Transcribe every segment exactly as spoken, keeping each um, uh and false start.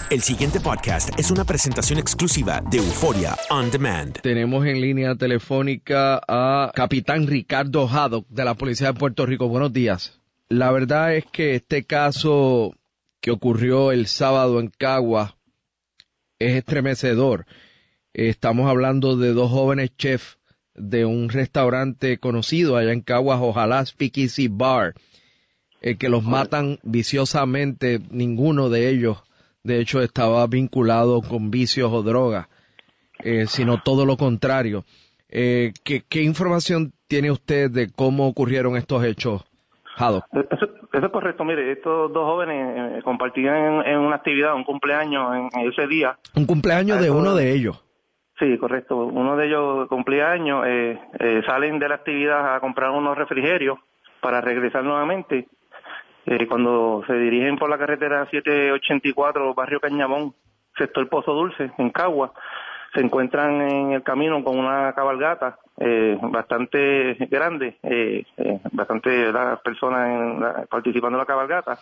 El siguiente podcast es una presentación exclusiva de Euphoria On Demand. Tenemos en línea telefónica a Capitán Ricardo Haddock de la Policía de Puerto Rico. Buenos días. La verdad es que este caso que ocurrió el sábado en Caguas es estremecedor. Estamos hablando de dos jóvenes chefs de un restaurante conocido allá en Caguas, Ojalá Speakeasy Bar, eh, que los matan viciosamente. Ninguno de ellos, de hecho, estaba vinculado con vicios o drogas, eh, sino todo lo contrario. Eh, ¿qué, ¿Qué información tiene usted de cómo ocurrieron estos hechos, Haddock? Eso, eso es correcto. Mire, estos dos jóvenes eh, compartían en, en una actividad, un cumpleaños en, en ese día. Un cumpleaños de uno de ellos. Sí, correcto. Uno de ellos cumplía años, eh, eh, salen de la actividad a comprar unos refrigerios para regresar nuevamente. Eh, cuando se dirigen por la carretera setecientos ochenta y cuatro, barrio Cañabón, sector Pozo Dulce, en Caguas, se encuentran en el camino con una cabalgata eh, bastante grande, eh, eh, bastante las personas en la, participando en la cabalgata.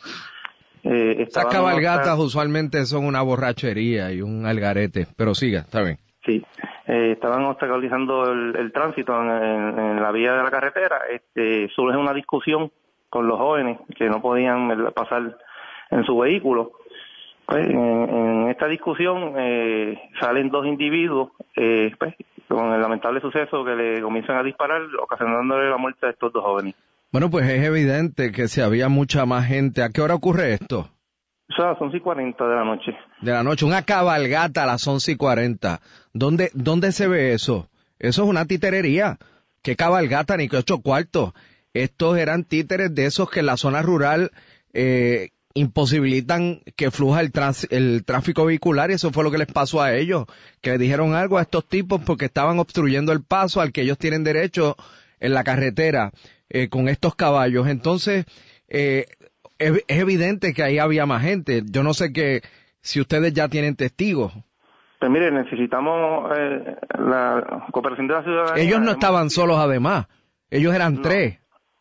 Eh, Esas cabalgatas hasta... usualmente son una borrachería y un algarete, pero siga, está bien. Sí, eh, estaban obstaculizando el, el tránsito en, en, en la vía de la carretera. Este, surge una discusión con los jóvenes que no podían pasar en su vehículo. Pues, en, en esta discusión eh, salen dos individuos eh, pues, con el lamentable suceso que le comienzan a disparar, ocasionándole la muerte de estos dos jóvenes. Bueno, pues es evidente que si había mucha más gente. ¿A qué hora ocurre esto? O sea, a las once y cuarenta de la noche. De la noche, una cabalgata a las once y cuarenta. ¿Dónde, dónde se ve eso? Eso es una titerería. ¿Qué cabalgata ni qué ocho cuartos? Estos eran títeres de esos que en la zona rural eh, imposibilitan que fluja el, trans, el tráfico vehicular, y eso fue lo que les pasó a ellos, que dijeron algo a estos tipos porque estaban obstruyendo el paso al que ellos tienen derecho en la carretera eh, con estos caballos. Entonces, eh, es, es evidente que ahí había más gente. Yo no sé que si ustedes ya tienen testigos. Pues mire, necesitamos eh, la cooperación de la ciudadanía. Ellos no estaban solos, además. Ellos eran no. tres.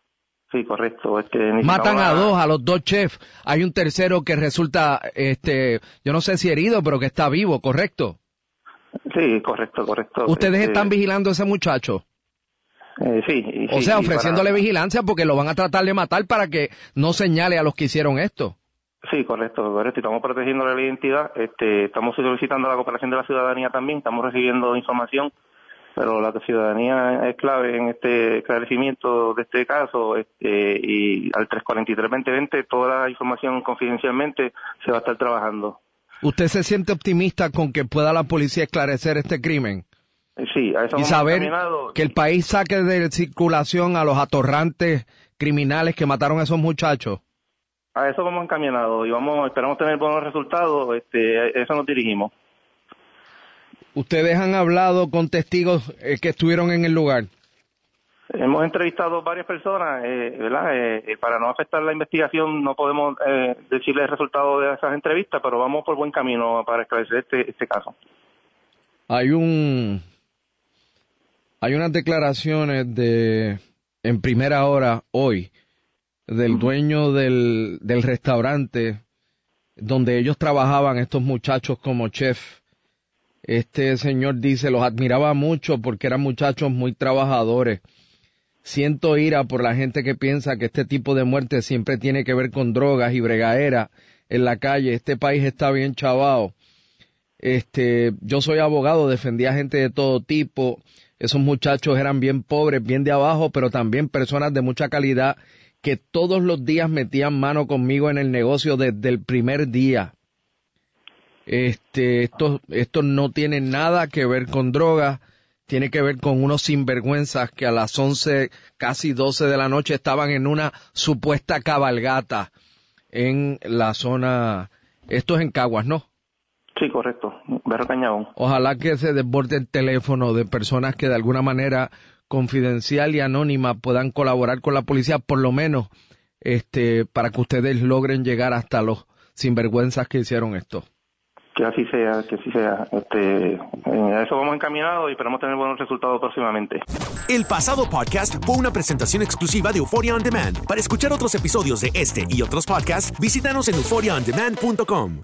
Sí, correcto. Es que matan a dos, a los dos chefs. Hay un tercero que resulta, este, yo no sé si herido, pero que está vivo, ¿correcto? Sí, correcto, correcto. ¿Ustedes este... están vigilando a ese muchacho? Eh, sí, sí. O sea, ofreciéndole para... vigilancia porque lo van a tratar de matar para que no señale a los que hicieron esto. Sí, correcto, correcto. Estamos protegiendo la identidad. Este, estamos solicitando la cooperación de la ciudadanía también. Estamos recibiendo información, pero la ciudadanía es clave en este esclarecimiento de este caso, este, y al tres cuarenta y tres veinte veinte toda la información confidencialmente se va a estar trabajando. ¿Usted se siente optimista con que pueda la policía esclarecer este crimen? Sí, a eso y saber que el país saque de circulación a los atorrantes criminales que mataron a esos muchachos? A eso vamos encaminados y vamos, esperamos tener buenos resultados, este, a eso nos dirigimos. ¿Ustedes han hablado con testigos eh, que estuvieron en el lugar? Hemos entrevistado varias personas, eh, ¿verdad? Eh, para no afectar la investigación no podemos eh, decirle el resultado de esas entrevistas, pero vamos por buen camino para esclarecer este, este caso. Hay un, hay unas declaraciones de, en primera hora hoy, del dueño del, del restaurante donde ellos trabajaban, estos muchachos como chef. Este señor dice, los admiraba mucho porque eran muchachos muy trabajadores. Siento ira por la gente que piensa que este tipo de muerte siempre tiene que ver con drogas y bregaera en la calle. Este país está bien chavao. Este, yo soy abogado, defendía gente de todo tipo. Esos muchachos eran bien pobres, bien de abajo, pero también personas de mucha calidad que todos los días metían mano conmigo en el negocio desde el primer día. Este, esto, esto no tiene nada que ver con drogas, tiene que ver con unos sinvergüenzas que a las once, casi doce de la noche estaban en una supuesta cabalgata en la zona, esto es en Caguas, ¿no? Sí, correcto, Barrio Cañabón. Ojalá que se desborde el teléfono de personas que de alguna manera confidencial y anónima puedan colaborar con la policía, por lo menos, este, para que ustedes logren llegar hasta los sinvergüenzas que hicieron esto. Que así sea, que así sea. Este, a eso vamos encaminados y esperamos tener buenos resultados próximamente. El pasado podcast fue una presentación exclusiva de Euphoria On Demand. Para escuchar otros episodios de este y otros podcasts, visítanos en euphoria on demand punto com.